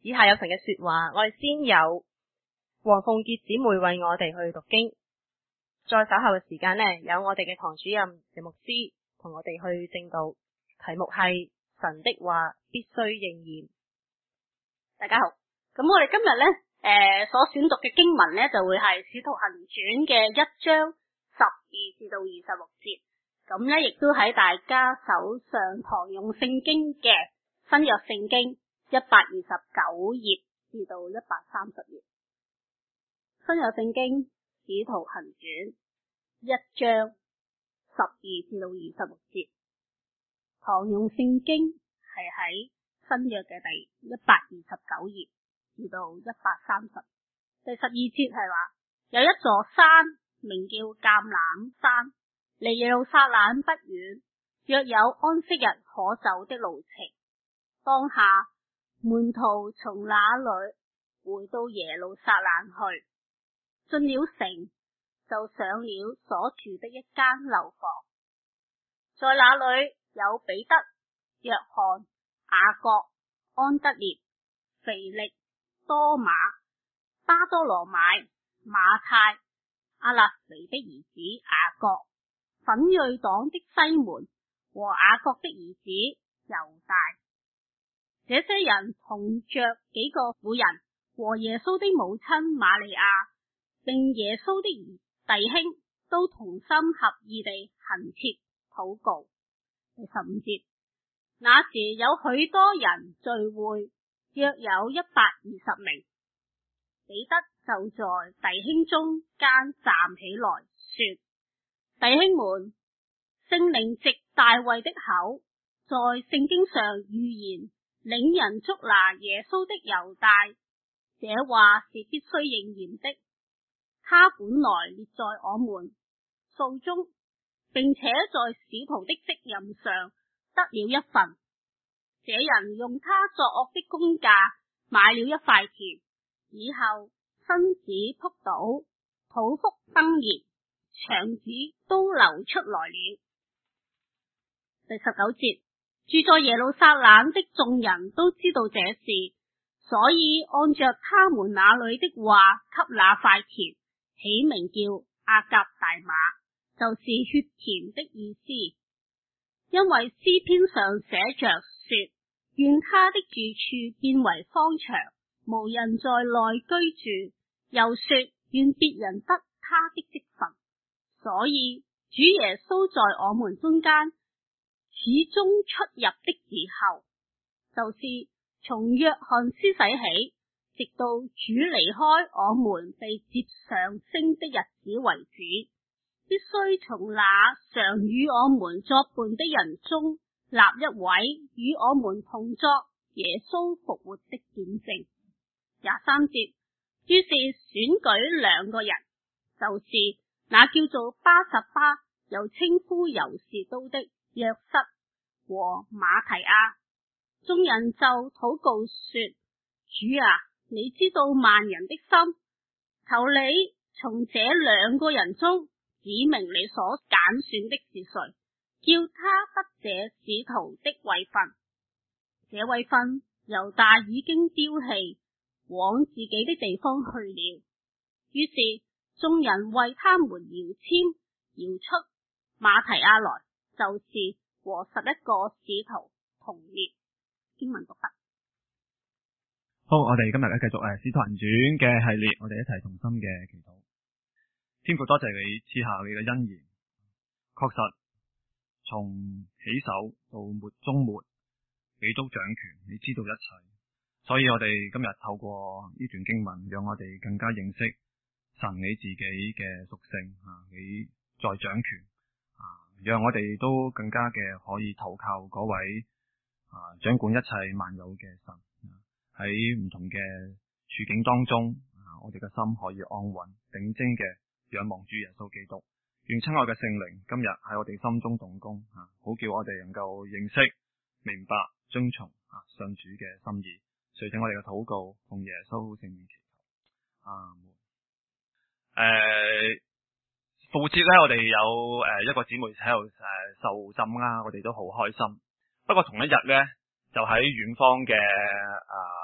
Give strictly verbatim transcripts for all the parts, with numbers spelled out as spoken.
以下有神嘅說話，我哋先有黃鳳傑姊妹為我哋去讀經，再稍後嘅時間呢，有我哋嘅堂主任謝牧師同我哋去證道，題目係神的話必須應驗。 大家好，咁我哋今日呢，誒、呃、所選讀嘅經文呢，就會係使徒行傳嘅一章十二至到二十六節，咁呢亦都喺大家手上堂用聖經嘅新約聖經一百二十九頁至到一百三十頁，新約聖經使徒行傳一章十二至到二十六節，堂用聖經係喺新約嘅第一百二十九頁至到一百三十。第十二節係話，有一座山名叫橄欖山，離耶路撒冷不遠，約有安息日可走的路程。當下門徒從那裏回到耶路撒冷去，進了城，就上了所住的一間樓房，在那裏有彼得、約翰、雅各、安德烈、腓力、多馬、巴多羅買、馬太、阿勒腓的兒子雅各、奮銳黨的西門和雅各的兒子猶大。這些人同着幾個婦人和耶穌的母親瑪利亞，並耶穌的弟兄，都同心合意地懇切禱告。第十五節，那時有許多人聚會，約有一百二十名。彼得就在弟兄中間站起來說：弟兄們，聖靈藉大衛的口，在聖經上預言領人捉拿耶穌的猶大，這話是必須應驗的。他本來列在我們數中，並且在使徒的職任上得了一份。這人用他作惡的工價買了一塊田，以後身子仆倒，肚腹崩裂，腸子都流出來了。第十九節，住在耶路撒冷的眾人都知道這事，所以按着他們那裏的話，給那塊田起名叫亞革大馬，就是血田的意思。因為詩篇上寫着說：願他的住處變為荒場，無人在內居住。又說：願別人得他的職分。所以主耶穌在我們中間始終出入的時候，就是從約翰施洗起，直到主離開我們被接上升的日子為止，必須從那常與我們作伴的人中立一位與我們同作耶穌復活的見證。廿三節，於是選舉兩個人，就是那叫做巴撒巴，又稱呼猶士都的約瑟和馬提亞。眾人就禱告說：主啊，你知道萬人的心，求你從這兩個人中指明你所揀選的是誰，叫他得這使徒的位分。這位分猶大已經丟棄，往自己的地方去了。於是眾人為他們搖籤，搖出馬提亞來，就是和十一個使徒同列。經文讀畢。 好，我哋今日咧繼續誒使徒行傳嘅系列，我哋一齊同心嘅祈禱。天父，多謝你賜下你嘅恩言，確實從起手到末終末，你都掌權，你知道一切。所以我哋今日透過呢段經文，讓我哋更加認識神你自己嘅屬性啊，你在掌權啊，讓我哋都更加嘅可以投靠嗰位啊掌管一切萬有嘅神。喺唔同嘅處境當中，啊，我哋嘅心可以安穩，定睛嘅仰望主耶穌基督。願親愛嘅聖靈今日喺我哋心中動工，啊，好叫我哋能夠認識、明白、遵從啊上主嘅心意。垂聽我哋嘅禱告，奉耶穌聖名祈求。阿門。誒，復活節咧，我哋有誒一個姊妹喺度誒受浸啦，我哋都好開心。不過同一日咧，就喺遠方嘅啊。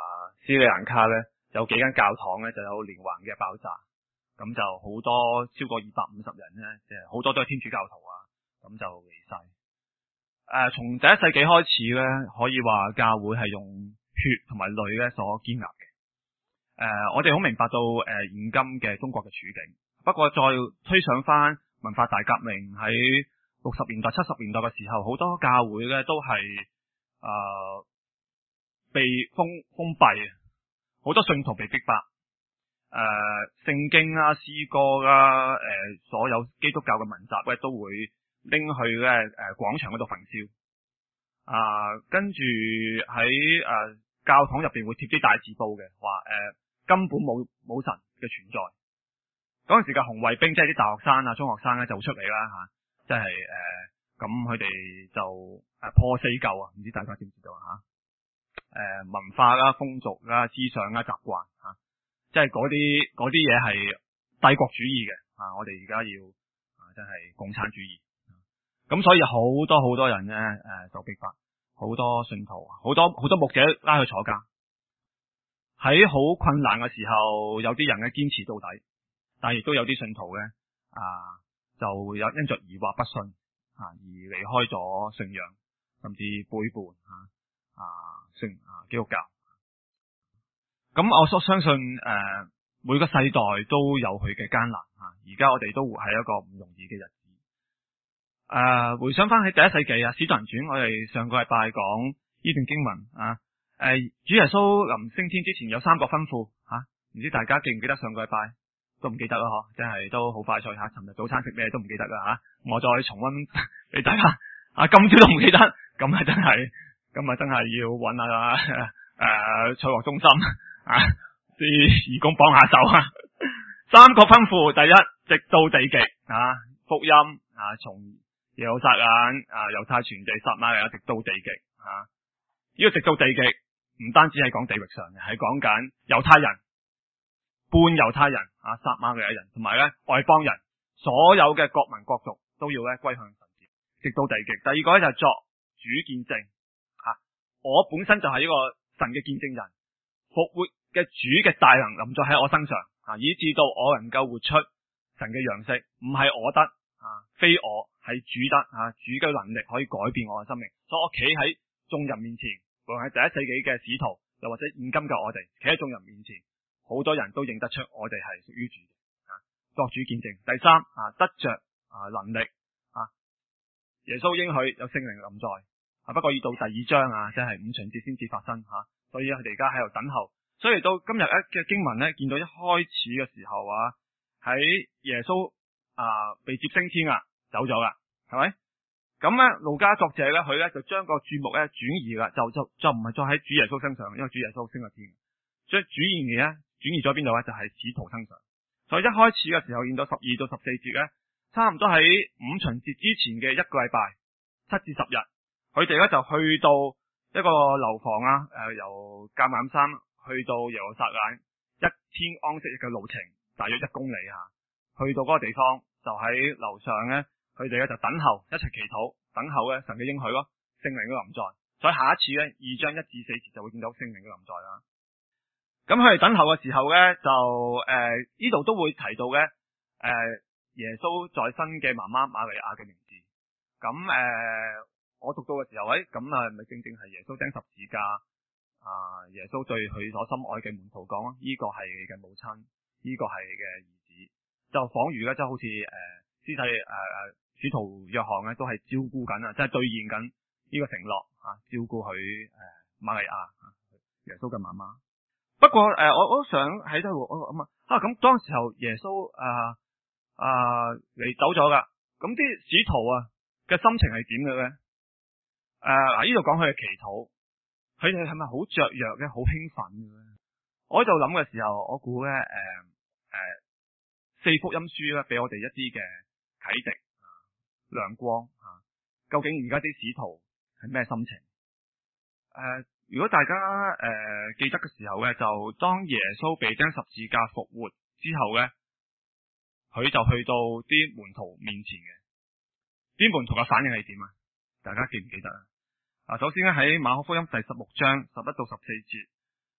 斯里蘭卡咧有幾間教堂咧就有連環嘅爆炸，咁就好多超過二百五十人咧，即係好多都係天主教徒啊，咁就離世。誒、呃，從第一世紀開始咧，可以話教會係用血同埋淚咧所建立嘅。誒、呃，我哋好明白到誒、呃、現今嘅中國嘅處境，不過再推想翻文化大革命喺六十年代、七十年代嘅時候，好多教會咧都係誒、呃、被封封閉，好多信徒被逼迫。誒、呃，聖經啊、詩歌啊、誒、呃、所有基督教嘅文集咧都會拎去咧誒廣場嗰度焚燒。啊、呃，跟住喺誒教堂入邊會貼啲大字報嘅，話誒、呃、根本冇冇神嘅存在。嗰陣時嘅紅衛兵，即係啲大學生啊、中學生咧就出嚟啦吓。即係誒，咁佢哋就誒破四舊啊，唔知大家知唔知道啊？誒、呃，文化啦、風俗啦、思想啦、習慣吓，即係嗰啲嗰啲嘢係帝國主義嘅啊！我哋而家要啊，真係共產主義。咁所以好多好多人咧誒，受逼迫，好多信徒，好多好多牧者拉去坐監。喺好困難嘅時候，有啲人咧堅持到底，但係亦都有啲信徒咧啊。就會有因着疑惑不信啊而離開咗信仰，甚至背叛啊啊信啊基督教。咁我所相信誒、呃、每個世代都有佢嘅艱難啊。而家我哋都活喺一個唔容易嘅日子。誒、呃、回想翻喺第一世紀啊，使徒行傳我哋上個禮拜講呢段經文啊。誒、呃、主耶穌臨升天之前有三個吩咐吓，唔、啊、知大家記唔記得上個禮拜？都唔記得啦，嗬，真係都好快脆吓。尋日早餐食咩都唔記得啦吓，我再重溫俾大家。啊，今朝都唔記得，咁啊真係，咁啊真係要揾下誒菜鑊中心啊啲義工幫下手啊。三個吩咐，第一，直到地極啊，福音啊，從耶路撒冷啊猶太全地撒瑪利亞直到地極啊。呢、這個直到地極唔單止係講地域上嘅，係講緊猶太人。半猶太人啊，撒瑪利亞人同埋咧外邦人，所有嘅國民國族都要咧歸向神，直到地極。第二個咧就係作主見證吓、啊，我本身就係呢個神嘅見證人，復活嘅主嘅大能臨在喺我身上啊，以至到我能夠活出神嘅樣式，唔係我得啊，非我係主得啊，主嘅能力可以改變我嘅生命。所以我企喺眾人面前，無論係第一世紀嘅使徒，又或者現今嘅我哋，企喺眾人面前。好多人都認得出我哋係屬於主嘅啊，作主見證。第三啊，得着啊能力啊，耶穌應許有聖靈臨在啊，不過要到第二章啊，即係五旬節先至發生吓、啊，所以佢哋而家喺度等候。所以到今日咧嘅經文咧，見到一開始嘅時候啊，喺耶穌啊被接升天啊，走咗啦，係咪？咁咧路加作者咧，佢咧就將個注目咧轉移啦，就就就唔係再喺主耶穌身上，因為主耶穌升咗天，所以主意嘅咧。轉移咗邊度咧？就係、是、使徒身上。所以一開始嘅時候見到十二到十四節咧，差唔多喺五旬節之前嘅一個禮拜，七至十日，佢哋咧就去到一個樓房啊，誒、呃、由橄欖山去到耶路撒冷一天安息日嘅路程，大約一公里吓。去到嗰個地方就喺樓上咧，佢哋咧就等候一齊祈禱，等候咧神嘅應許咯，聖靈嘅臨在。所以下一次咧二章一至四節就會見到聖靈嘅臨在啦。咁佢哋等候嘅時候咧，就誒呢度都會提到嘅誒、呃、耶穌在生嘅媽媽瑪利亞嘅名字。咁誒、呃、我讀到嘅時候，喂咁啊，咪正正係耶穌釘十字架啊、呃？耶穌對佢所心愛嘅門徒講，呢、這個係你嘅母親，呢、這個係你嘅兒子，就仿如咧，即係好似誒師弟誒誒使徒約翰咧，都係照顧緊啊，即係兌現緊呢個承諾啊，照顧佢誒瑪利亞耶穌嘅媽媽。不過誒、呃，我我都想喺度我諗啊，咁當時候耶穌啊啊嚟走咗噶，咁啲使徒啊嘅心情係點嘅咧？誒、呃，嗱呢度講佢嘅祈禱，佢哋係咪好雀躍嘅，好興奮嘅咧？我喺度諗嘅時候，我估咧誒誒，四福音書咧俾我哋一啲嘅啟迪啊亮光啊，究竟而家啲使徒係咩心情？誒、呃。如果大家誒、呃、記得嘅時候咧，就當耶穌被釘十字架復活之後咧，佢就去到啲門徒面前嘅，啲門徒嘅反應係點啊？大家記唔記得啊？啊，首先咧喺馬可福音第十六章十一到十四節，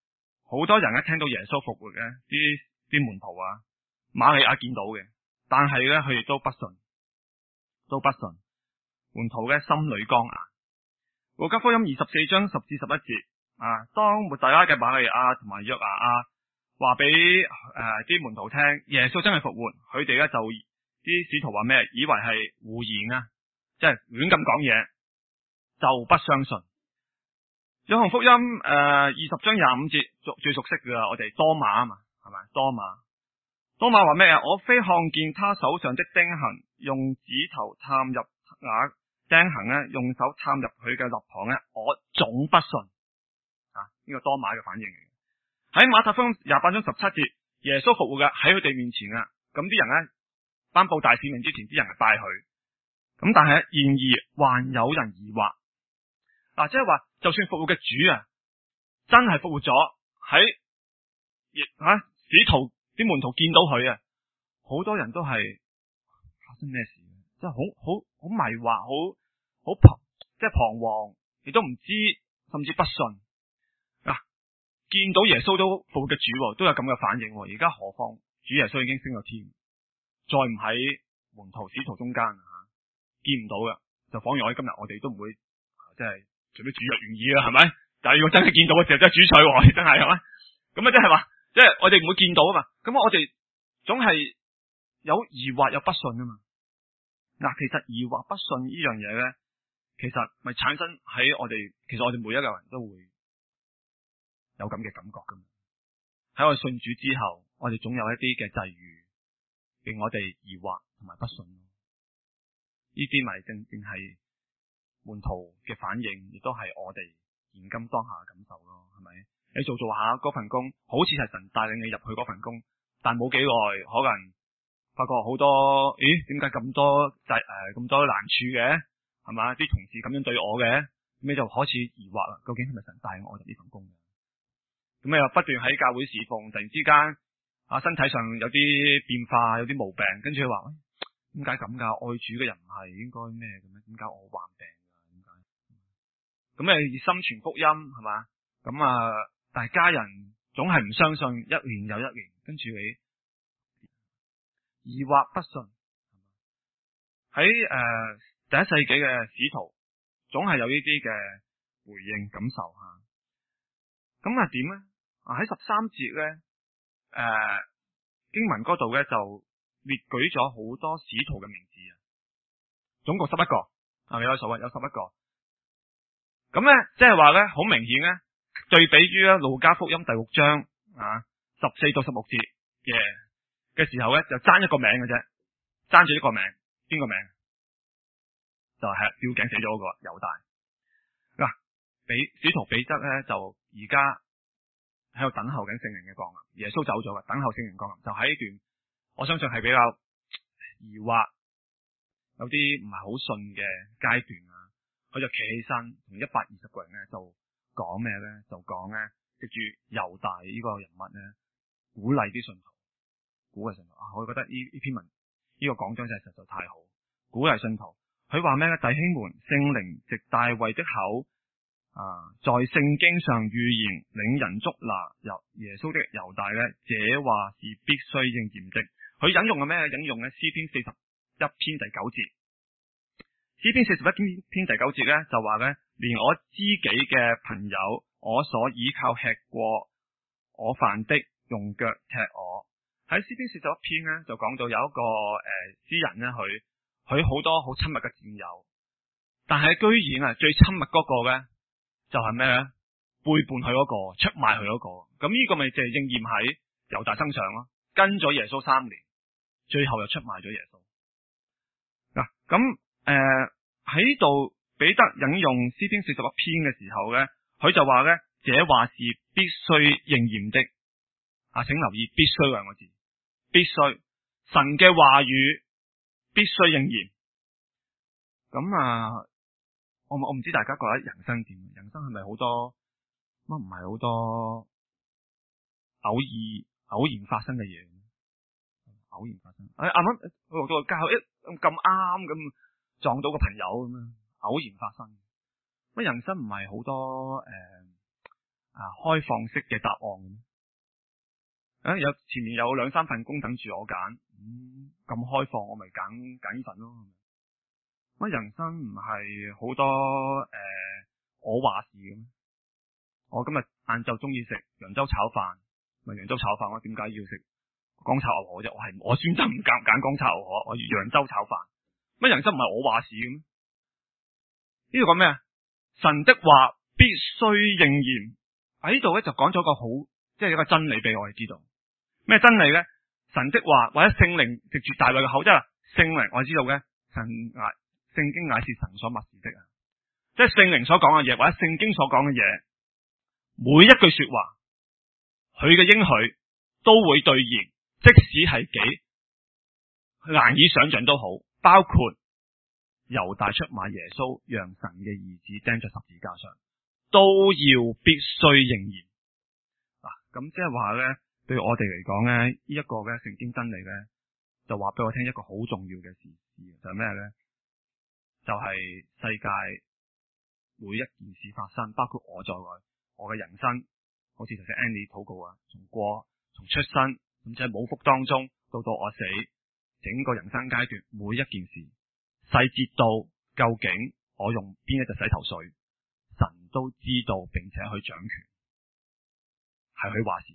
好多人一聽到耶穌復活嘅，啲啲門徒啊，瑪利亞見到嘅，但係咧佢哋都不信，都不信，門徒嘅心裏剛硬。路加福音二十四章十至十一節啊，當抹大拉嘅瑪利亞同埋約拿亞話俾誒啲門徒聽，耶穌真係復活，佢哋咧就啲使徒話咩？以為係胡言啊，即係亂咁講嘢，就不相信。約翰福音誒二十章廿五節最最熟悉噶啦，我哋多馬啊嘛，係咪？多馬，多馬話咩啊？我非看見他手上的釘痕，用指頭探入瓦釘痕咧，用手探入佢嘅肋旁咧，我總不信啊！呢個多馬嘅反應嚟嘅。喺馬太福音廿八章十七節，耶穌復活嘅喺佢哋面前啊，咁啲人咧頒布大使命之前，啲人係拜佢，咁但係然而還有人疑惑。嗱、啊，即係話，就算復活嘅主啊，真係復活咗，喺亦吓使徒啲門徒見到佢啊，好多人都係發生咩事？即係好好好迷惑，好好彷即係彷徨，亦都唔知，甚至不信。嗱、啊，見到耶穌都復活嘅主，都有咁嘅反應。而家何況主耶穌已經升咗天，再唔喺門徒使徒中間吓、啊，見唔到嘅，就仿如我哋今日我哋都唔會即係。除非主若願意啦，係咪？但係如果真係見到嘅時候，真係主菜，真係係咪？咁啊，即係話，即係我哋唔會見到啊嘛。咁我哋總係有疑惑，有不信啊嘛。嗱，其實疑惑不信呢樣嘢咧，其實咪產生喺我哋，其實我哋每一個人都會有咁嘅感覺噶嘛。喺我哋信主之後，我哋總有一啲嘅際遇，令我哋疑惑同埋不信。呢啲咪正正係門徒嘅反應，亦都係我哋現今當下嘅感受咯，係咪？你做做下嗰份工，好似係神帶領你入去嗰份工，但冇幾耐，可能發覺好多，咦？點解咁多誒咁多難處嘅？係嘛？啲同事咁樣對我嘅，咁你就開始疑惑啦。究竟係咪神帶領我入呢份工嘅？咁你又不斷喺教會侍奉，突然之間啊，身體上有啲變化，有啲毛病，跟住佢話：點解咁噶？愛主嘅人唔係應該咩嘅咩？點解我患病？咁你熱心傳福音係嘛？咁啊，但係家人總係唔相信，一年又一年，跟住你疑惑不信。喺誒、呃、第一世紀嘅使徒，總係有呢啲嘅回應感受吓。咁啊點咧？啊喺十三節咧，誒、呃、經文嗰度咧就列舉咗好多使徒嘅名字啊，總共十一個啊，有數啊，有十一個。咁咧，即係話咧，好明顯咧，對比於咧路加福音第六章啊十四到十六節嘅嘅時候咧，就爭一個名嘅啫，爭住一個名，邊個名？就係吊頸死咗嗰個猶大。嗱、啊，彼使徒彼得咧就而家喺度等候緊聖靈嘅降臨，耶穌走咗啦，等候聖靈降臨，就喺呢段，我相信係比較疑惑，有啲唔係好信嘅階段啊。佢就企起身，同一百二十個人咧就講咩咧？就講咧，藉住猶大呢個人物咧，鼓勵啲信徒，鼓勵信徒啊！我覺得呢呢篇文呢、呢個講章真係實在太好，鼓勵信徒。佢話咩咧？弟兄們，聖靈藉大衛的口啊，在聖經上預言領人捉拿由耶穌的猶大咧，這話是必須應驗的。佢引用嘅咩？引用嘅詩篇四十一篇第九節。詩篇四十一篇第九節咧就話咧，連我知己嘅朋友，我所倚靠吃過我飯的，用腳踢我。喺詩篇四十一篇咧就講到有一個誒詩、呃、人咧，佢佢好多好親密嘅戰友，但係居然啊最親密嗰個咧就係咩咧？背叛佢嗰個，出賣佢嗰個。咁呢個咪就係應驗喺猶大身上咯，跟咗耶穌三年，最後又出賣咗耶穌。嗱咁。誒，喺度彼得引用詩篇四十一篇嘅時候咧，佢就話咧，這話是必須應驗的。啊，請留意必須兩個字，必須神嘅話語必須應驗。咁啊，我我唔知大家覺得人生點？人生係咪好多乜唔係好多偶爾偶然發生嘅嘢？偶然發生，誒、哎，啱啱我到教一咁啱咁。撞到個朋友咁樣，偶然發生。乜人生唔係好多誒誒啊開放式嘅答案。誒、啊，有前面有兩三份工等住我揀，咁咁開放，我咪揀揀呢份咯。乜人生唔係好多誒、呃，我話事嘅咩？我今日晏晝中意食揚州炒飯，咪揚州炒飯。我點解要食乾炒牛河啫？我係我選擇唔揀揀乾炒牛河，我要揚州炒飯。乜人生唔係我話事嘅咩？呢度講咩啊？神的話必須應驗。喺呢度咧就講咗個好，即係一個真理俾我哋知道。咩真理咧？神的話或者聖靈藉住大衛嘅口，即係聖靈，我知道嘅神乃聖經乃是神所默示的啊！即係聖靈所講嘅嘢，或者聖經所講嘅嘢，每一句說話，佢嘅應許都會兌現，即使係幾難以想象都好，包括猶大出賣耶穌，讓神嘅兒子釘在十字架上，都要必須應驗。嗱，咁即係話咧。對我哋嚟講咧，呢、這、一個嘅聖經真理咧，就話俾我聽一個好重要嘅事事，就係咩咧？就係、是、世界每一件事發生，包括我在內，我嘅人生，好似頭先 Andy 禱告啊，從過從出生，甚至係母腹當中到到我死，整個人生階段每一件事，細節到究竟我用邊一隻洗頭水，神都知道，並且去掌權，係佢話事。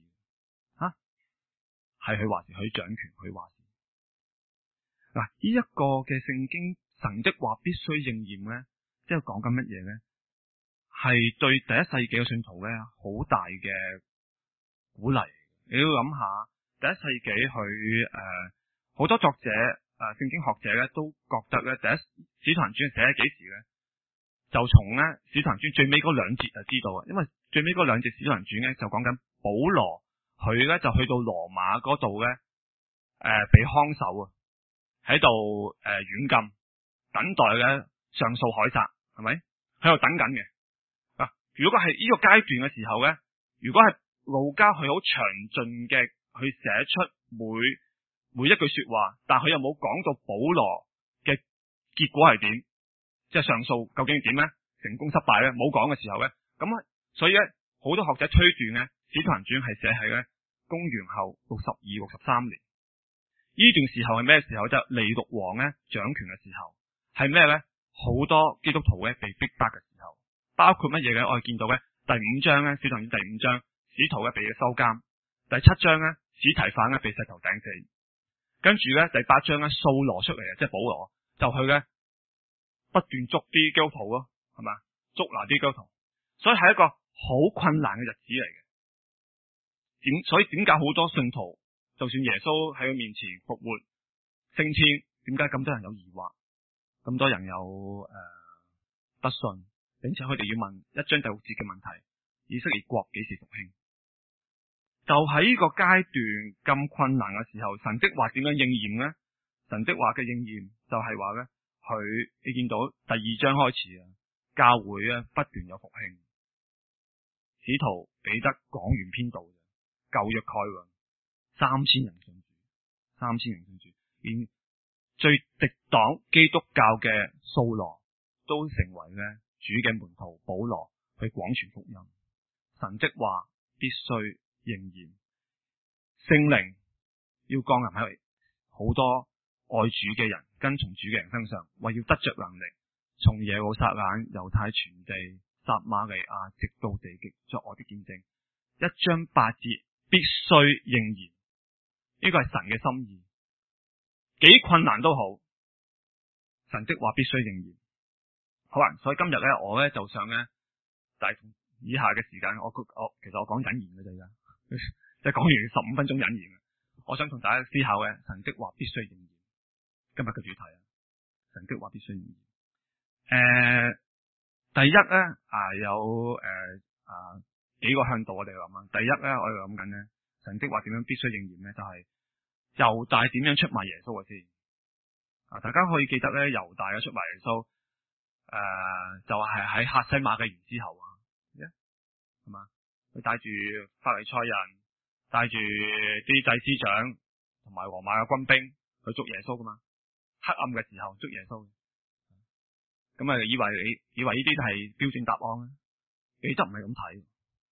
係佢話事，佢掌權，佢話事。嗱，呢一個嘅聖經神的話必須應驗咧，即係講緊乜嘢咧？係對第一世紀嘅信徒咧，好大嘅鼓勵。你要諗下，第一世紀佢誒好多作者誒、呃、聖經學者咧，都覺得咧，第一使徒行傳寫喺幾時咧？就從咧使徒行傳最尾嗰兩節就知道啊，因為最尾嗰兩節使徒行傳咧就講緊保羅。佢咧就去到羅馬嗰度咧，誒、呃，被看守啊，喺度誒軟禁，等待咧上訴凱撒，係咪？喺度等緊嘅。嗱，如果係呢個階段嘅時候咧，如果係路加佢好詳盡嘅去寫出每每一句說話，但佢又冇講到保羅嘅結果係點，即係上訴究竟係點咧？成功失敗咧？冇講嘅時候咧，咁所以咧好多學者推斷咧，使徒行傳係寫喺咧。公元後六十二、六十三年，呢段時候係咩時候？就係尼祿王咧掌權嘅時候，係咩咧？好多基督徒咧被逼迫嘅時候，包括乜嘢嘅？我哋見到咧第五章咧，使徒行傳第五章，使徒咧被收監；第七章咧，司提反咧被石頭掟死；跟住咧第八章咧，掃羅出嚟啊，即係保羅就去咧不斷捉啲基督徒咯，係嘛？捉拿啲基督徒，所以係一個好困難嘅日子嚟嘅。點所以點解好多信徒就算耶穌喺佢面前復活升天，點解咁多人有疑惑，咁多人有誒、呃、不信，並且佢哋要問一章第六節嘅問題：以色列國幾時復興？就喺呢個階段咁困難嘅時候，神的話點樣應驗呢？神的話嘅應驗就係話咧，佢你見到第二章開始啊，教會咧不斷有復興，使徒彼得講完篇道。舊約概論，三千人信主，三千人信主，連最敵擋基督教嘅掃羅都成為咧主嘅門徒，保羅去廣傳福音。神的話必須應驗，聖靈要降臨喺好多愛主嘅人、跟從主嘅人身上，為要得着能力，從耶路撒冷、猶太全地、撒瑪利亞直到地極，作我的見證。一章八節。必須應驗，呢個係神嘅心意，幾困難都好，神的話必須應驗。好啊，所以今日咧，我咧就想咧，就係以下嘅時間，我我其實我講引言嘅啫，即係講完十五分鐘引言。我想同大家思考嘅，神的話必須應驗。今日嘅主題啊，神的話必須應驗。誒、呃，第一咧啊，有誒啊。幾個向度我哋諗啊，第一咧我哋諗緊咧，神的話點樣必須應驗咧？就係、是、猶大點樣出賣耶穌嘅先啊！大家可以記得咧，猶大嘅出賣耶穌誒、呃，就係、是、喺客西馬嘅園之後啊，係嘛？佢帶住法利賽人，帶住啲祭司長同埋羅馬嘅軍兵去捉耶穌噶嘛？黑暗嘅時候捉耶穌，咁啊以為你以為呢啲係標準答案咧？彼得唔係咁睇。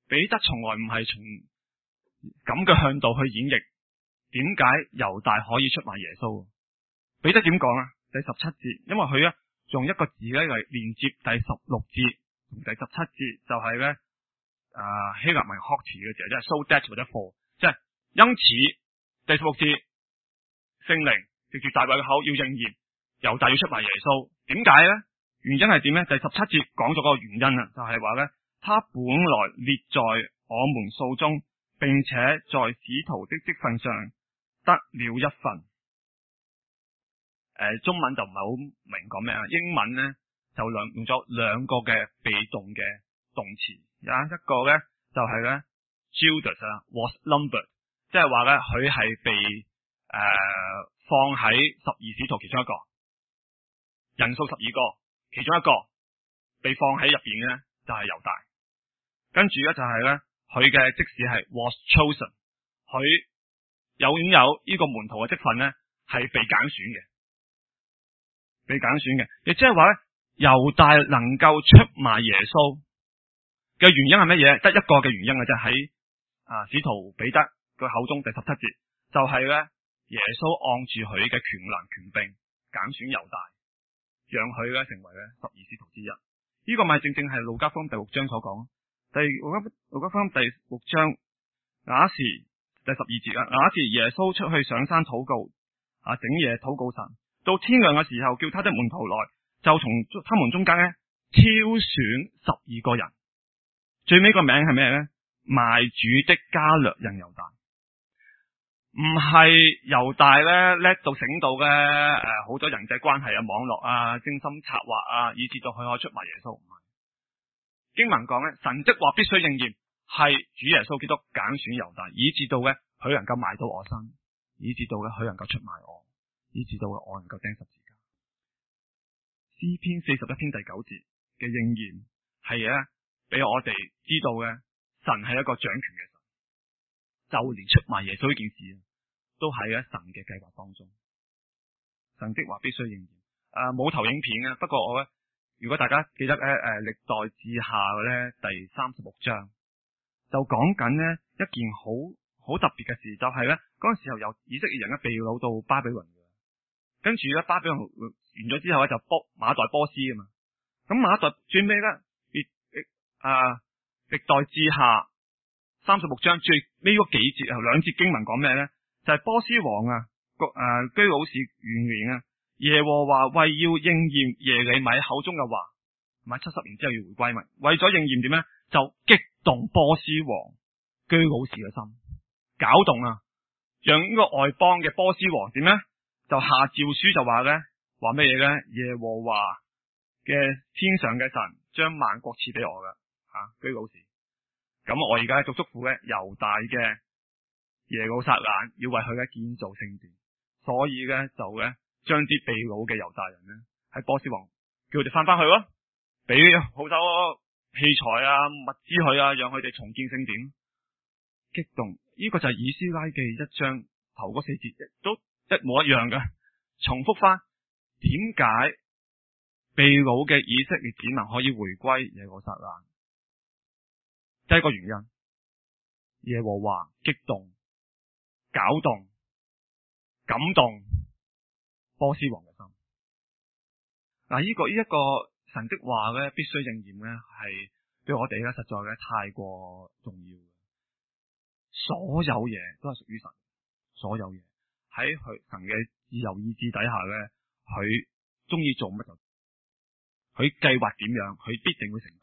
彼得從來唔係從咁嘅向度去演繹點解猶大可以出賣耶穌。彼得點講啊？第十七節，因為佢咧用一個字咧嚟連接第十六節同第十七節，就係咧啊希臘文 hot 嘅字，即係 so that 或者 for， 即係因此第十六節聖靈藉住大衛嘅口要應驗猶大要出賣耶穌。點解咧？原因係點咧？第十七節講咗個原因啊，就係話咧，他本來列在我們數中，並且在使徒的職分上得了一份。誒、呃，中文就唔係好明講咩啊？英文咧就兩用咗兩個嘅被動嘅動詞，有一個咧就係咧 Judas 啊 was numbered， 即係話咧佢係被誒、呃、放喺十二使徒其中一個，人數十二個，其中一個被放喺入邊嘅咧就係猶大。跟住咧就係咧佢嘅職事係 was chosen， 佢有擁有呢個門徒嘅職分咧係被揀選嘅。被揀選嘅，亦即係話咧，猶大能夠出賣耶穌嘅原因係乜嘢？得一個嘅原因嘅啫，喺啊使徒彼得嘅口中第十七節，就係、是、咧耶穌按住佢嘅權能權柄揀選猶大，讓佢咧成為咧十二使徒之一。呢、這個咪正正係路加福音第六章所講。第路加路加福音第六章那時第十二節啊，那時耶穌出去上山禱告啊，整夜禱告神。到天亮嘅時候，叫他的門徒來，就從他們中間咧挑選十二個人。最尾個名係咩咧？賣主的加略人猶大，唔係猶大咧叻到醒到嘅誒，好多人際關係啊、網絡啊、精心策劃啊，以至到佢可以出賣耶穌。唔係經文講咧，神蹟話必須應驗，係主耶穌基督揀選猶大，以至到咧佢能夠賣到我身，以至到咧佢能夠出賣我。以至到我能夠釘十字架。詩篇四十一篇第九節嘅應驗係咧，俾我哋知道嘅神係一個掌權嘅神，就連出賣耶穌呢件事都喺咧神嘅計劃當中。神蹟話必須應驗。誒、呃，冇投影片嘅，不過我咧，如果大家記得咧，誒、呃，歷代志下嘅咧第三十六章就講緊咧一件好好特別嘅事，就係咧嗰陣時候由以色列人咧被擄到巴比倫。跟住咧，巴比倫完咗之後咧，就波馬代波斯啊嘛。咁馬代最尾咧，歷啊歷代志下三十六章最尾嗰幾節啊，兩節經文講咩咧？就係、是、波斯王啊，個誒居魯士元年啊，耶和華為要應驗耶利米口中嘅話，唔係七十年之後要回歸嘛？為咗應驗點咧，就激動波斯王居魯士嘅心，搞動啊，讓呢個外邦嘅波斯王點咧？就下詔書就話咧，話乜嘢咧？耶和華嘅天上嘅神將萬國賜俾我噶，吓、啊、居魯士。咁我而家就祝福咧猶大嘅耶路撒冷要為佢嘅建造聖殿，所以咧就咧將啲被擄嘅猶大人咧喺波斯王叫佢哋翻翻去咯，俾好多器材啊物資佢啊，讓佢哋重建聖殿。激動，呢、這個就係以斯拉記一章頭嗰四節都一模一樣嘅，重複翻點解被擄嘅以色列子民可以回歸耶路撒冷？第一個原因，耶和華激動、搞動、感動波斯王嘅心。嗱，呢個呢一個神蹟話咧，必須應驗咧，係對我哋咧實在咧太過重要嘅。所有嘢都係屬於神，所有嘢。喺佢神嘅自由意志底下咧，佢中意做乜就，佢計劃點樣，佢必定會成就。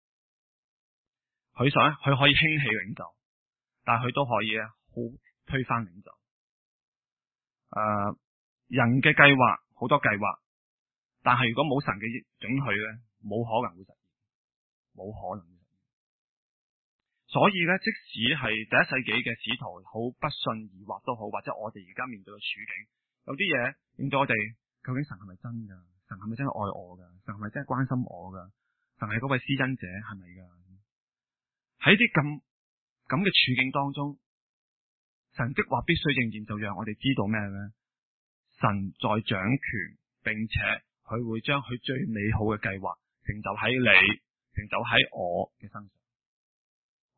佢想，佢可以興起領袖，但係佢都可以咧，好推翻領袖。誒、呃，人嘅計劃好多計劃，但係如果冇神嘅准許咧，冇可能會實現，冇可能會實現。所以咧，即使係第一世紀嘅使徒好不信疑惑都好，或者我哋而家面對嘅處境，有啲嘢令到我哋究竟神係咪真噶？神係咪真係愛我噶？神係咪真係關心我噶？神係嗰位施恩者係咪噶？喺啲咁咁嘅處境當中，神的話必須應驗，就讓我哋知道咩咧？神在掌權，並且佢會將佢最美好嘅計劃成就喺你，成就喺我嘅身上。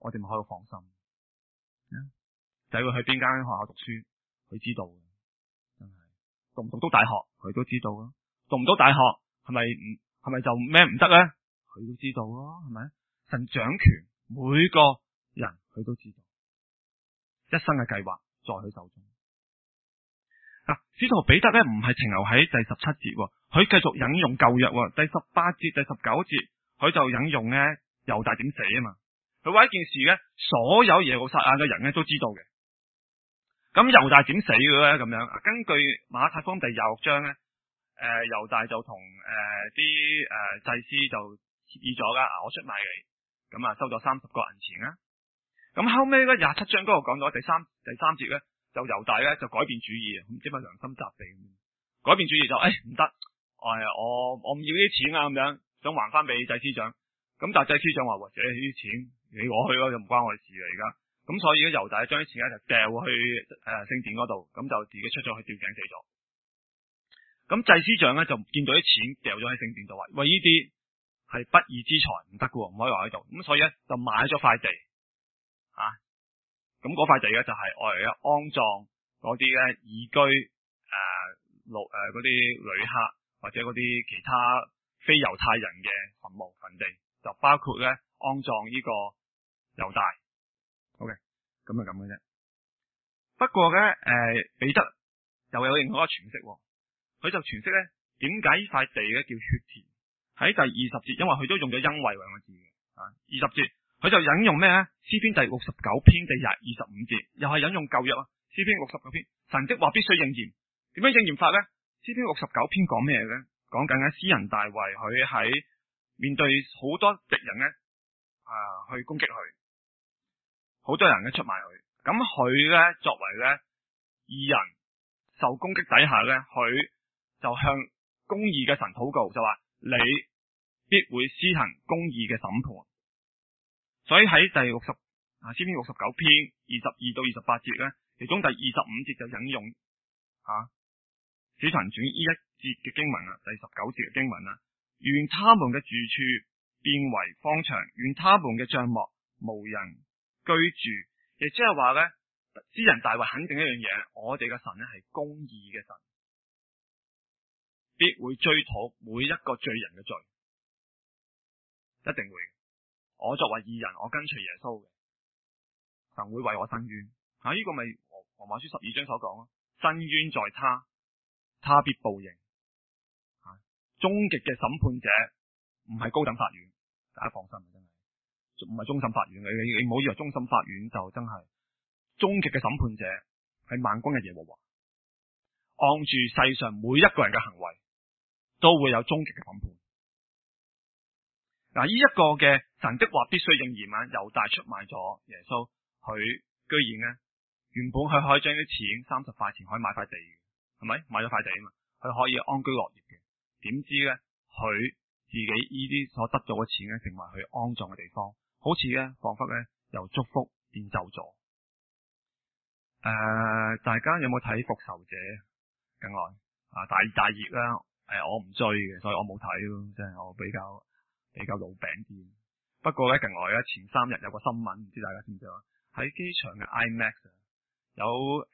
我哋咪可以放心。仔會去邊間學校讀書，佢知道嘅，真係讀唔讀到大學，佢都知道咯。讀唔到大學係咪唔係咪就咩唔得咧？佢都知道咯，係咪？神掌權，每個人佢都知道，一生嘅計劃在佢手中。嗱，使徒彼得咧唔係停留喺第十七節，佢繼續引用舊約，第十八節、第十九節，佢就引用咧猶大點死啊嘛。佢話一件事咧，所有耶路撒冷嘅人咧都知道嘅。咁猶大點死嘅咧？咁樣，根據馬太福音第廿六章咧，誒、呃、猶大就同誒啲誒祭司就協議咗噶，我出賣你，咁啊收咗三十個銀錢啦。咁後尾咧廿七章嗰度講咗第三第三節咧，就猶大咧就改變主意，唔知乜良心責備咁樣，改變主意就誒唔得，我我我唔要呢啲錢啊，咁樣想還翻俾祭司長。咁但係祭司長話，或者呢啲錢你攞去咯，就唔關我哋事啦而家。咁所以咧，猶大將啲錢咧就掉去誒聖殿嗰度，咁就自己出咗去吊頸死咗。咁祭司長咧就見到啲錢掉咗喺聖殿度，話喂，呢啲係不義之財，唔得噶，唔可以留喺度。咁所以咧就買咗塊地啊。咁嗰塊地咧就係愛嚟安葬嗰啲咧移居誒路誒嗰啲旅客或者嗰啲其他非猶太人嘅墳墓墳地，就包括咧安葬呢個猶大。OK， 咁就咁嘅啫。不過咧，誒、呃，彼得又有另外一個詮釋，佢就詮釋咧，點解呢塊地咧叫血田？喺第二十節，因為佢都用咗因為兩個字嘅。啊，二十節佢就引用咩咧？詩篇第六十九篇第廿二十五節，又係引用舊約啊。詩篇六十九篇，神的話必須應驗。點樣應驗法咧？詩篇六十九篇講咩咧？講緊咧，詩人大衛佢喺面對好多敵人咧，啊，去攻擊佢。好多人咧出賣佢，咁佢咧作為咧義人受攻擊底下咧，佢就向公義嘅神禱告，就話你必會施行公義嘅審判。所以喺第六十啊詩篇六十九篇二十二到二十八節咧，其中第二十五節就引用啊使徒行傳呢一節嘅經文啊，第十九節嘅經文啊，願他們嘅住處變為荒場，願他們嘅帳幕無人居住，亦即係話咧，詩人大衛肯定一樣嘢，我哋嘅神咧係公義嘅神，必會追討每一個罪人嘅罪，一定會。我作為義人，我跟隨耶穌嘅，神會為我伸冤。吓、啊，呢、這個咪羅馬書十二章所講咯，伸冤在他，他必報應。吓、啊，終極嘅審判者唔係高等法院，大家放心，真係。唔係終審法院，你你你唔好以為終審法院就真係終極嘅審判者係萬軍嘅耶和華，按住世上每一個人嘅行為都會有終極嘅審判。嗱，呢一個嘅神的話必須應驗啊！猶大出賣咗耶穌，佢居然咧原本佢可以將啲錢三十塊錢可以買塊地嘅，係咪買咗塊地啊嘛？佢可以安居樂業嘅，點知咧佢自己呢啲所得到嘅錢咧，成為佢安葬嘅地方。好似咧，仿佛咧由祝福變咒詛。誒、呃，大家有冇睇復仇者更耐啊？大大熱啦，誒，我唔追嘅，所以我冇睇咯，即係我比較比較老餅啲。不過咧，近來咧前三日有個新聞，唔知大家知唔知啊？喺機場嘅 IMAX 有誒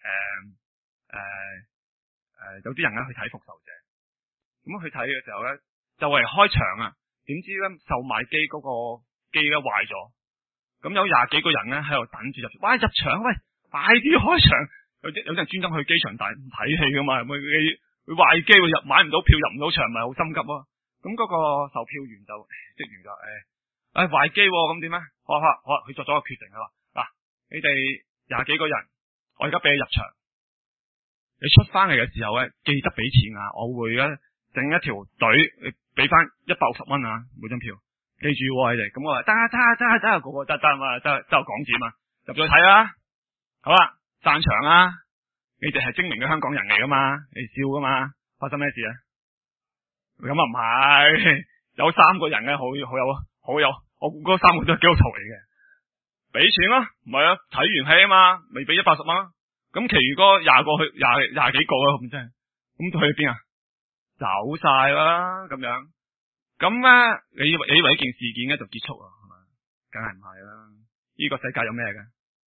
誒誒，有啲人咧去睇復仇者，咁去睇嘅時候咧就嚟開場啊，點知咧售賣機嗰個機咧壞咗，咁有廿幾個人咧喺度等住入場，喂入場，喂快啲開場！有啲有啲人專登去機場，但係唔睇戲噶嘛，佢佢壞機會入買唔到票，入唔到場，咪好心急咯。咁嗰個售票員就職員就誒誒壞機咁點咧？好啊好啊，佢作咗個決定啊嘛，嗱，你哋廿幾個人，我而家俾你入場，你出翻嚟嘅時候咧，記得俾錢啊！我會咧整一條隊，俾翻一百六十蚊啊，每張票。記住喎，你哋咁我話得得得得，個個得得嘛，得得講字嘛，入咗去睇啦，好啦，散場啦，你哋係精明嘅香港人嚟噶嘛，你笑噶嘛，發生咩事啊？咁啊唔係，有三個人咧，好好有好有，我估嗰三個都係基督徒嚟嘅，俾錢咯，唔係啊，睇完戲啊嘛，未俾一百十蚊，咁其餘嗰廿個去廿廿幾個啊，咁真係，咁去邊啊？走晒啦，咁樣。咁咧，你以為你以為呢件事件咧就結束啊？係咪？梗係唔係啦！呢呢個世界有咩嘅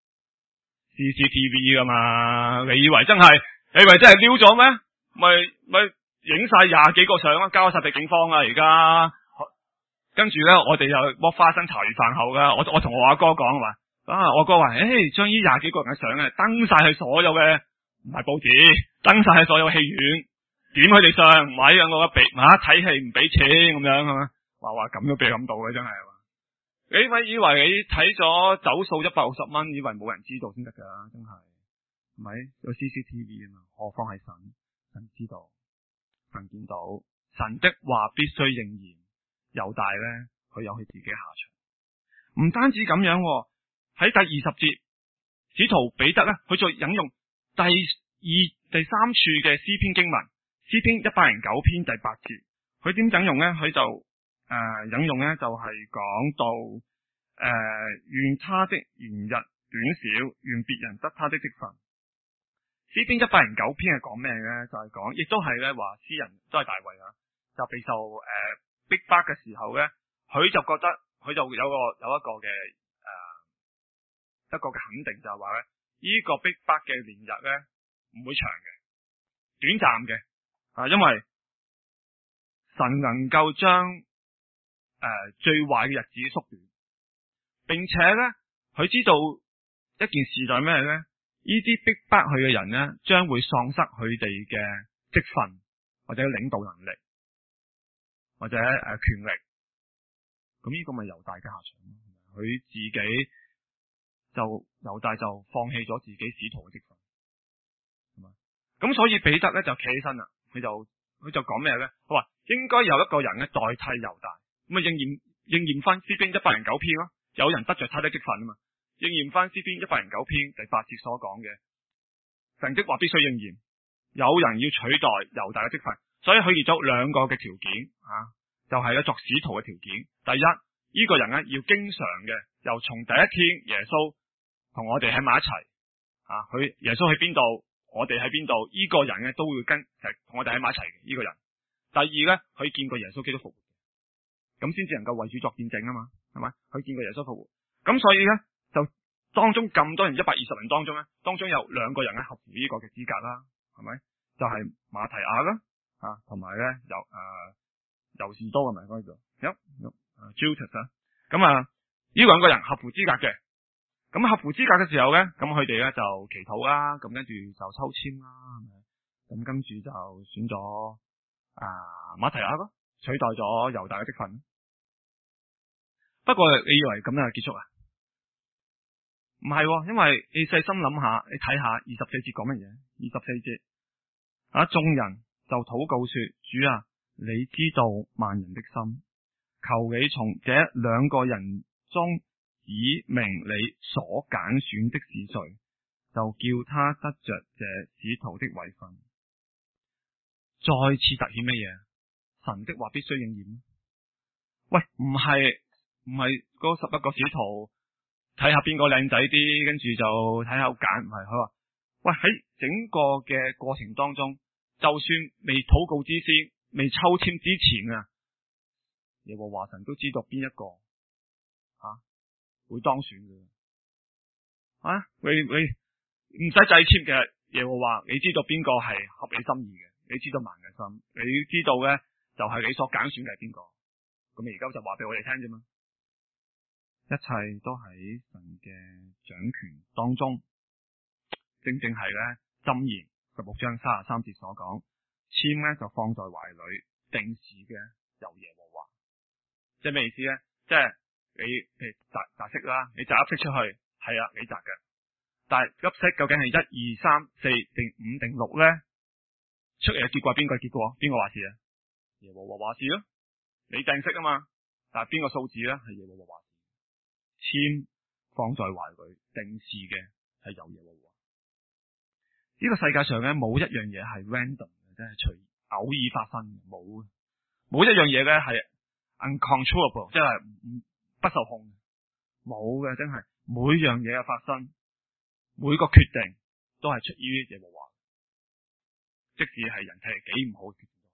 C C T V 噶嘛？你以為真係？你以為真係溜咗咩？咪咪影晒廿幾個相啊，交晒俾警方啊！而家跟住咧，我哋又剝花生茶餘飯後噶。我我同我阿哥講話，啊，我哥話，誒，將呢廿幾個人嘅相咧登晒去所有嘅唔係報紙，登晒去所有戲院，點佢哋上？唔係啊，我俾啊睇戲唔俾錢咁樣係嘛？話話咁都俾咁到嘅真係。你咪以為你睇咗走數一百六十蚊，以為冇人知道先得噶，真係，係咪有 C C T V 啊嘛？何況係神，神知道，神見到，神的話必須應驗。猶大咧，佢有佢自己下場。唔單止咁樣，喺第二十節，使徒彼得咧，佢再引用第二、第三處嘅詩篇經文，詩篇一百零九篇第八節，佢點引用咧？佢就誒、呃、引用咧，就係、是、講到誒願、呃、他的年日短少，願別人得他的職分。詩篇一百零九篇係講咩咧？就係、是、講，亦都係咧話詩人都係大衛啊，就備受誒。呃逼迫嘅時候咧，佢就覺得佢就有個有一個嘅誒、呃、一個嘅肯定，就係話咧，呢個逼迫嘅年日咧唔會長嘅，短暫嘅啊，因為神能夠將誒、呃、最壞嘅日子縮短，並且咧佢知道一件事就係咩咧？呢啲逼迫佢嘅人咧，將會喪失佢哋嘅職分或者領導能力。或者誒、呃、權力，咁呢個咪猶大嘅下場。佢自己就猶大就放棄咗自己使徒嘅職分，係嘛？咁所以彼得咧就企起身啦，佢就佢就講咩咧？佢話應該有一個人咧代替猶大，咁啊應驗應驗翻詩篇一百零九篇咯，有人得着他的職分啊嘛，應驗翻詩篇一百零九篇第八節所講嘅，神的話必須應驗，有人要取代猶大嘅職分。所以佢列咗兩個嘅條件啊，就係、是、咧作使徒嘅條件。第一，呢、這個人咧要經常嘅，由從第一天耶穌同我哋喺埋一齊啊，佢耶穌喺邊度，我哋喺邊度，呢、這個人咧都會跟同我哋喺埋一齊嘅呢個人。第二咧，佢見過耶穌基督復活，咁先至能夠為主作見證啊嘛，係咪？佢見過耶穌復活，咁所以咧就當中咁多人一百二十人當中咧，當中有兩個人咧合乎呢個嘅資格啦，係咪？就係、是、馬提亞啦。啊，同埋咧，猶誒猶士多係咪嗰度？有有誒 Judas 啊，咁啊呢兩個人合乎資格嘅，咁合乎資格嘅時候咧，咁佢哋咧就祈禱啦，咁跟住就抽籤啦，係咪？咁跟住就選咗啊馬提亞咯，取代咗猶大嘅職分。不過你以為咁樣就結束啊？唔係、哦，因為你細心諗下，你睇下二十四節講乜嘢？二十四節啊，眾人就禱告說：主啊，你知道萬人的心，求你從這兩個人中指明你所揀選的是誰，就叫他得着這使徒的位分。再次凸顯乜嘢？神的話必須應驗。喂，唔係唔係嗰十一個使徒睇下邊個靚仔啲，跟住就睇下揀，唔係佢話，喂，喺整個嘅過程當中。就算未禱告之先，未抽籤之前啊，耶和華神都知道邊一個啊會當選嘅啊，你你唔使制籤嘅，耶和華你知道邊個係合你心意嘅，你知道萬人心，你知道咧就係、是、你所揀選嘅係邊個，咁你而家就話俾我哋聽啫嘛，一切都喺神嘅掌權當中，正正係咧箴言十六章三十三節所講，籤咧就放在懷裏，定時嘅由耶和華。即係咩意思咧？即係你譬如擲擲骰啦，你擲粒骰出去，係啊，你擲嘅。但係粒骰究竟係一二三四定五定六咧？出嚟嘅結果係邊個結果？邊個話事啊？耶和華話事咯。你掟骰啊嘛，但係邊個數字咧？係耶和華話事。籤放在懷裏，定時嘅係由耶和華。呢個世界上咧冇一樣嘢係 random 嘅，即係隨偶爾發生嘅，冇冇一樣嘢咧係 uncontrollable，即係唔不受控嘅，冇嘅，真係每樣嘢嘅發生，每個決定都係出於耶和華，即使係人睇係幾唔好嘅決定。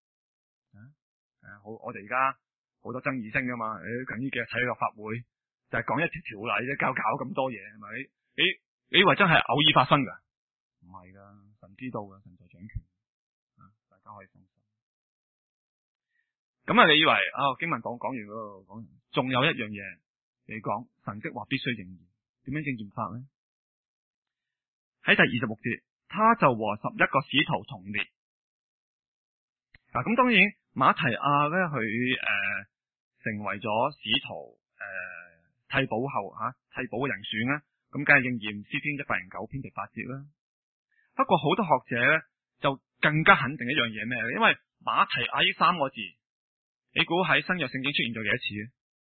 啊，誒好，我哋而家好多爭議聲噶嘛，誒近呢幾日睇個法會就就係講一條條例啫，搞搞咁多嘢係咪？你你以為真係偶爾發生噶？唔係噶，神知道噶，神在掌權，啊，大家可以放心。咁啊，你以為啊經文講講完嗰度講完，仲有一樣嘢你講神蹟話必須應驗，點樣應驗法咧？喺第二十六節，他就和十一個使徒同列。嗱、啊，咁當然馬提亞咧，佢誒、呃、成為咗使徒誒、呃、替補後吓、啊、替補嘅人選咧，咁梗係應驗詩篇一百零九篇第八節啦。不過好多學者咧就更加肯定一樣嘢咩咧？因為馬提亞呢三個字，你估喺新約聖經出現咗幾多次咧？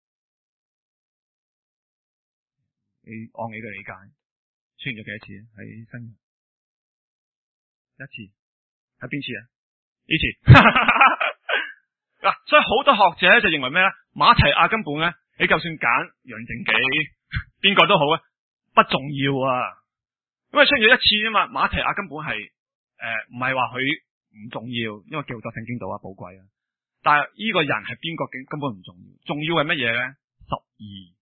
你按你嘅理解，出現咗幾多次喺新約？一次，喺邊次啊？呢次嗱，所以好多學者就認為咩咧？馬提亞根本咧，你就算揀楊靜己邊個都好啊，不重要啊，因為出現咗一次啊嘛。馬提亞根本係誒唔係話佢唔重要，因為記好多聖經度啊，寶貴啊。但係呢個人係邊個根本唔重要，重要係乜嘢咧？十二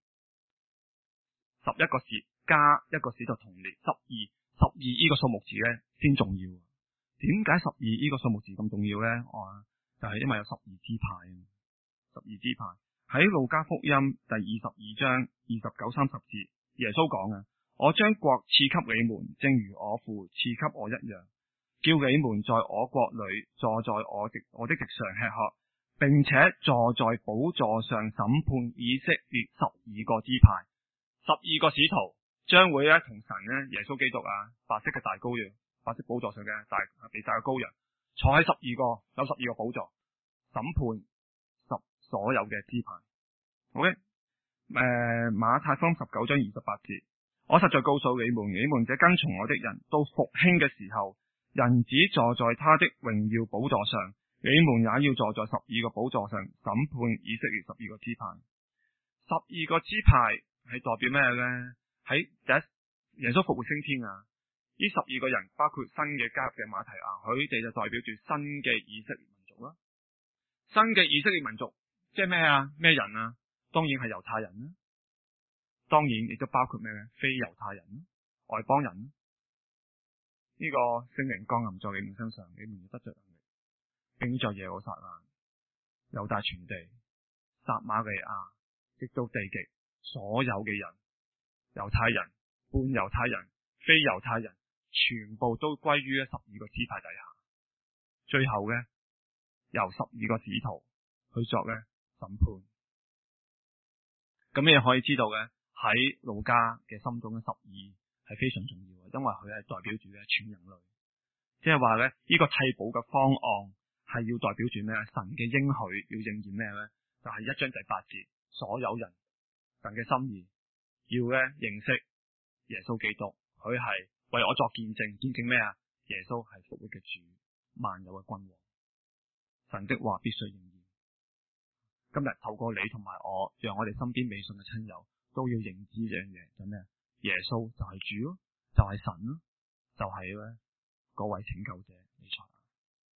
十一個使加一個使徒同列，十二十二呢個數目字咧先重要。點解十二呢個數目字咁重要咧？哦，就係因為有十二支派。十二支派喺路加福音第二十二章二十九三十節，耶穌講啊：我將國賜給你們，正如我父賜給我一樣，叫你們在我國裏坐在我的我的席上吃喝，並且坐在寶座上審判以色列十二個支派。十二個使徒將會咧同神咧耶穌基督啊，白色嘅大羔羊，白色寶座上嘅大被殺嘅羔羊，坐喺十二個有十二個寶座，審判十所有嘅支派。好嘅，誒馬太福音十九章二十八節，我實在告訴你們，你們這跟從我的人到復興嘅時候，人子坐在他的榮耀寶座上，你們也要坐在十二個寶座上審判以色列十二個支派。十二個支派係代表咩咧？喺第一耶穌復活升天啊！呢十二個人包括新嘅加入嘅馬提亞，佢哋就代表住新嘅以色列民族啦。新嘅以色列民族即係咩啊？咩人啊？當然係猶太人啦。當然亦都包括咩咧？非猶太人、外邦人。呢、這個聖靈降臨在你們身上，你們要得着能力，並在耶路撒冷、猶大全地、撒瑪利亞，直到地極，所有嘅人，猶太人、半猶太人、非猶太人，全部都歸於十二個支派底下。最後咧，由十二個使徒去作咧審判。咁你可以知道嘅，喺路加嘅心中嘅十二係非常重要嘅，因為佢係代表住咧全人類。即係話咧，呢、這個替補嘅方案係要代表住咩？神嘅應許要應驗咩咧？就係、是、一章第八節，所有人神嘅心意要咧認識耶穌基督，佢係為我作見證，見證咩啊？耶穌係復活嘅主，萬有嘅君王。神的話必須應驗。今日透過你同埋我，讓我哋身邊未信嘅親友都要認知呢樣嘢，就咩？耶穌就係主咯，就係神咯，就係咧嗰位拯救者彌賽亞。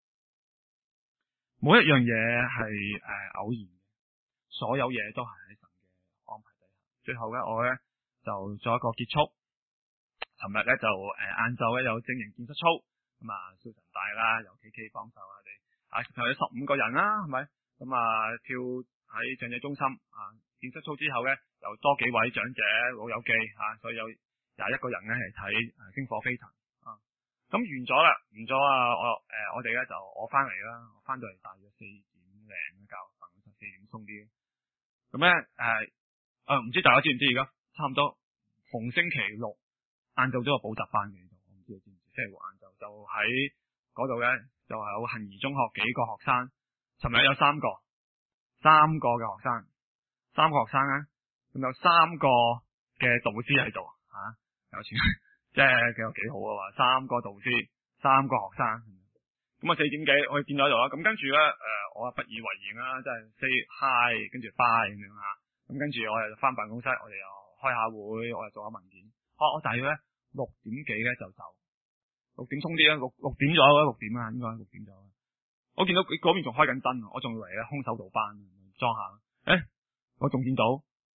每一樣嘢係誒偶然嘅，所有嘢都係喺神嘅安排底下。最後咧，我咧就做一個結束。尋日咧就誒晏晝咧有正營健身操，咁啊超神大啦，由 K K 幫手我哋啊，有十五個人啦，係咪？咁啊跳喺長者中心啊，健身操之後咧，又多幾位長者老友記啊，所以有廿一個人咧嚟睇星火飛騰啊。咁完咗啦，完咗啊，我誒、呃、我哋咧就我翻嚟啦，我翻到嚟大約四點零嘅覺，瞓十四點鬆啲。咁咧誒誒唔知大家知唔知而家差唔多逢星期六晏晝都有補習班嘅，我唔知你知唔知？星期六晏晝就喺嗰度咧，就係有杏兒中學幾個學生，尋日有三個，三個嘅學生，三個學生咧，咁有三個嘅導師喺度吓，有錢，即係幾有幾好啊！話三個導師，三個學生，咁啊四點幾我哋見到喺度啦，咁跟住咧誒，我啊不以為然啦，即係 say hi，跟住 bye 咁樣吓，咁跟住我哋就翻辦公室，我哋又開下會，我又做下文件，我我大約咧。六點幾咧就走，六點鬆啲啦，六六點咗啦，六點啊，應該六點咗。我見到佢嗰邊仲開緊燈，我仲以為咧空手道班裝下，誒、欸，我仲見到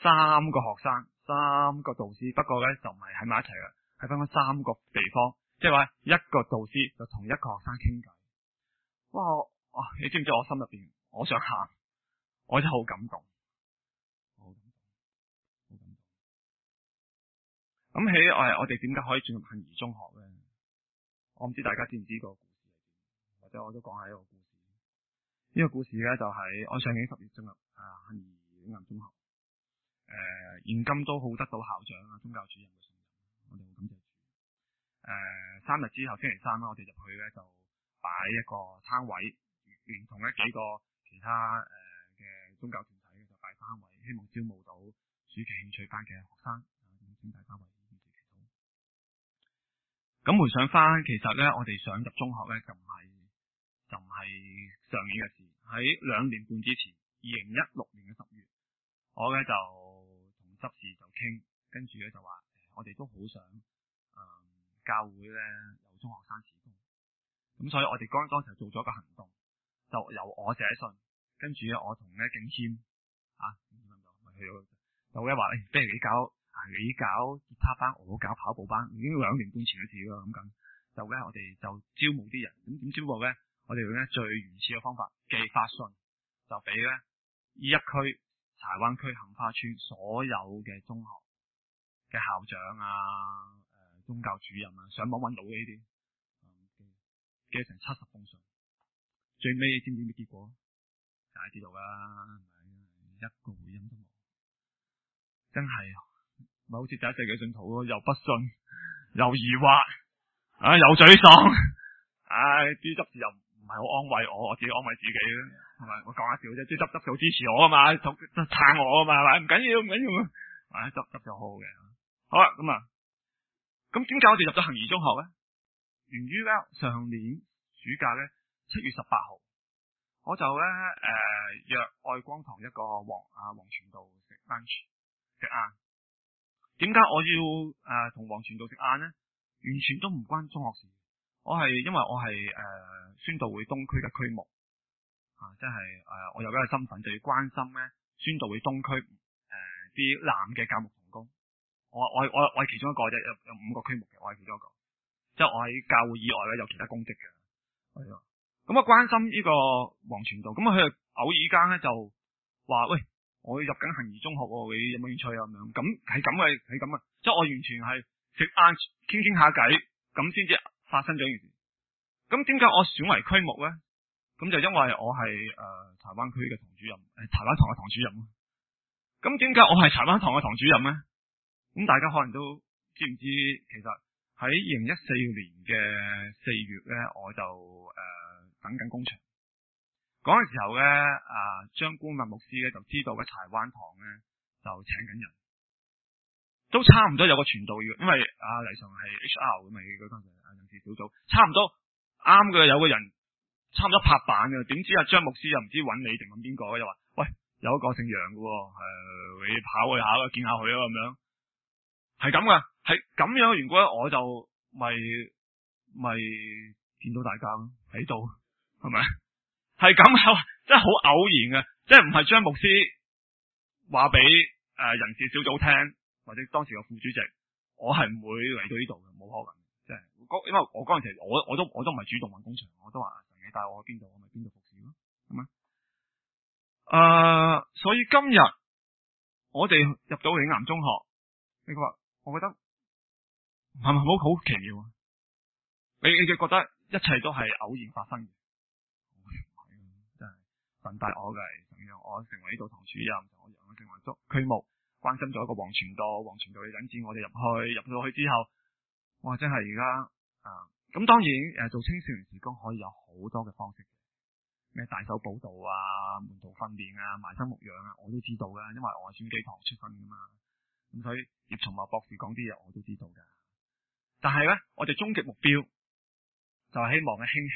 三個學生，三個導師，不過咧就唔係喺埋一齊嘅，係分開三個地方，即係話一個導師就同一個學生傾偈。哇！哇！你知唔知我心入邊，我想喊，我真係好感動，好感動，好感動。咁喺我我哋點解可以進入杏兒中學咧？我唔知大家知唔知個故事係點，或者我都講下一個故事。呢、這個故事咧就係、是、我上年十月進入啊杏兒永南中學。誒、呃，現今都好得到校長啊、宗教主任嘅信任，我哋好感謝主。誒、呃，三日之後星期三啦，我哋入去咧就擺一個攤位，連同咧幾個其他誒嘅、呃、宗教團體就擺攤位，希望招募到暑期興趣班嘅學生，請大家為呢件事祈禱。咁回想翻，其實咧我哋想入中學咧就唔係就唔係上年嘅事，喺兩年半之前，二零一六年嘅十月，我咧就同執事就傾，跟住咧就話，我哋都好想，誒、嗯，教會咧有中學生事工，咁所以我哋剛當時做咗一個行動，就由我寫信，跟住咧我同咧景謙，啊，咪去咗，就咧話，誒、哎，不如你搞，啊，你搞吉他班，我搞跑步班，已經兩年半前嘅事啦，咁緊，就咧我哋就招募啲人，咁點招募咧？我哋用咧最原始嘅方法，寄發信，就俾咧呢一區。柴灣區杏花村所有嘅中學嘅校長啊、誒、呃、宗教主任啊，上網揾到呢啲，寄成七十封信，最尾知唔知咩結果？大家知道啦，一個回音都冇，真係咪好似第一世紀信徒咯？又不信，又疑惑，啊又沮喪，唉啲執事又唔係好安慰我，我自己安慰自己啦。係咪？我講下笑啫，即係執執就支持我啊嘛，撐我啊嘛，係咪？唔緊要，唔緊要啊，啊執執就好嘅。好啦，咁啊，咁點解我哋入咗杏兒中學咧？源於咧上年暑假咧七月十八號，我就咧誒、呃、約愛光堂一個黃啊黃傳道食 lunch 食晏。點解我要誒同黃傳道食晏咧？完全都唔關中學事，我係因為我係誒、呃、宣道會東區嘅區牧。啊，即係誒、呃，我有一個身份就要關心咧，宣道會東區誒啲男嘅教牧同工，我我我我係其中一個啫，有有五個區牧嘅，我係其中一個，即係我喺教會以外咧有其他公職嘅，係啊，咁啊關心呢個黃傳道，咁啊佢偶爾間咧就話喂，我入緊杏兒中學，你有冇興趣啊咁樣，咁係咁嘅，係咁啊，即係我完全係食晏傾傾下偈，咁先至發生咗件事。咁點解我選為區牧咧？咁就因為我係誒、呃、柴灣區嘅堂主任，誒、呃、柴灣堂嘅堂主任。咁點解我係柴灣堂嘅堂主任咧？咁大家可能都知唔知？其實喺二零一四年嘅四月咧，我就誒、呃、等緊工場。嗰陣時候咧，啊張官文牧師咧就知道嘅柴灣堂咧就請緊人，都差唔多有個傳道要，因為啊黎常係 H R 咁嘛，嗰陣時啊人事小組，差唔多啱嘅有個人。差唔多拍板嘅，點知阿張牧師又唔知揾你定揾邊個，又話喂有一個姓楊嘅，誒、呃、你跑去下啦，見下佢啦咁樣，係咁噶，係咁樣嘅緣故咧，我就咪咪見到大家咯喺度，係咪？係咁啊，真係好偶然嘅，即係唔係張牧師話俾誒人事小組聽，或者當時個副主席，我係唔會嚟到呢度嘅，冇可能，即係，因為我嗰陣時我我都我都唔係主動揾工場，我都話。你帶我去邊度，我咪邊度服侍咯，係咪？誒、呃，所以今日我哋入到永南中學，你話，我覺得係咪好好奇妙啊？你你覺得一切都係偶然發生嘅？真係神帶我嘅，咁樣我成為呢度堂主任，我我成為咗區牧，關心咗一個黃傳道，黃傳道嘅引薦我哋入去，入到去之後，哇！真係而家啊〜咁當然誒，做青少年事工可以有好多嘅方式，咩大手報道啊、門徒訓練啊、埋身牧養啊，我都知道噶，因為我係宣基堂出身噶嘛。咁所以葉松茂博士講啲嘢我都知道噶。但係咧，我哋終極目標就係希望咧興起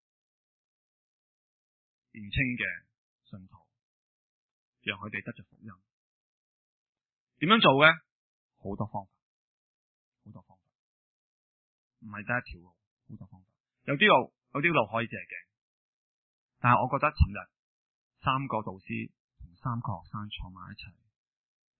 年青嘅信徒，讓佢哋得着福音。點樣做咧？好多方法，好多方法，唔係得一條路。好多方法，有啲路有啲路可以借鏡，但係我覺得尋日三個導師同三個學生坐埋一齊，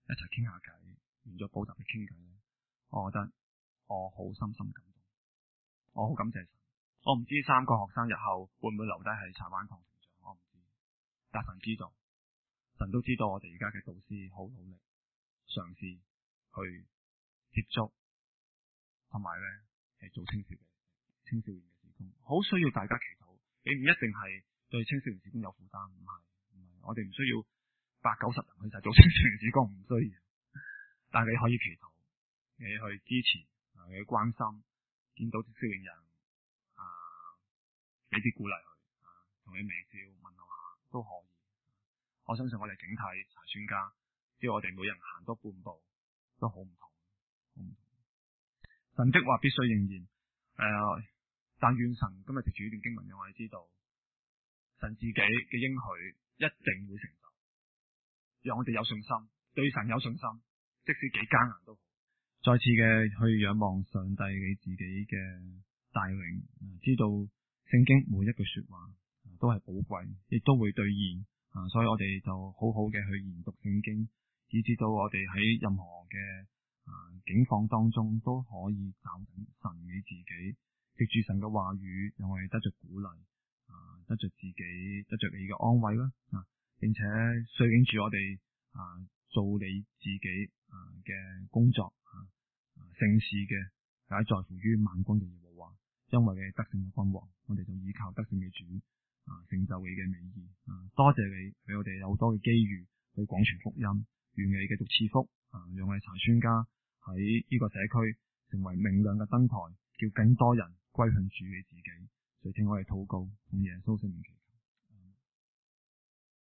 一齊傾下偈，完咗補習嘅傾偈咧，我覺得我好深深感動，我好感謝神。我唔知三個學生日後會唔會留低喺柴灣堂成長，我唔知，但神知道，神都知道我哋而家嘅導師好努力，嘗試去接觸同埋咧係做青少嘅青少年嘅事工，好需要大家祈禱。你唔一定係對青少年事工有負擔，唔係唔係，我哋唔需要八九十人去晒做青少年事工，唔需要。但係你可以祈禱，你去支持，你去關心，見到啲少年人啊，俾啲鼓勵佢，啊，同你微笑問候下都可以。我相信我哋整體查宣家，只要我哋每人行多半步，都好唔同，好唔同。神的話必須應驗，誒、呃，但願神今日藉住呢段經文，讓我哋知道神自己嘅應許一定會成就，讓我哋有信心，對神有信心，即使幾艱難都好。再次嘅去仰望上帝你自己嘅帶領，知道聖經每一句說話都係寶貴，亦都會兌現啊！所以我哋就好好嘅去研讀聖經，以至到我哋喺任何嘅啊境況當中都可以找緊神你自己，藉住神嘅話語，讓我哋得着鼓勵啊，得着自己，得着你嘅安慰啦啊，並且率領住我哋啊做你自己啊嘅工作啊，聖事嘅解在乎於萬軍嘅耶和華，因為你係得勝嘅君王，我哋就依靠得勝嘅主啊，成就你嘅美意啊！多謝你俾我哋有好多嘅機遇去廣傳福音，願你繼續賜福啊，讓我哋查宣家喺呢個社區成為明亮嘅燈台，叫更多人歸向主你自己。垂聽我哋禱告，奉耶穌聖名祈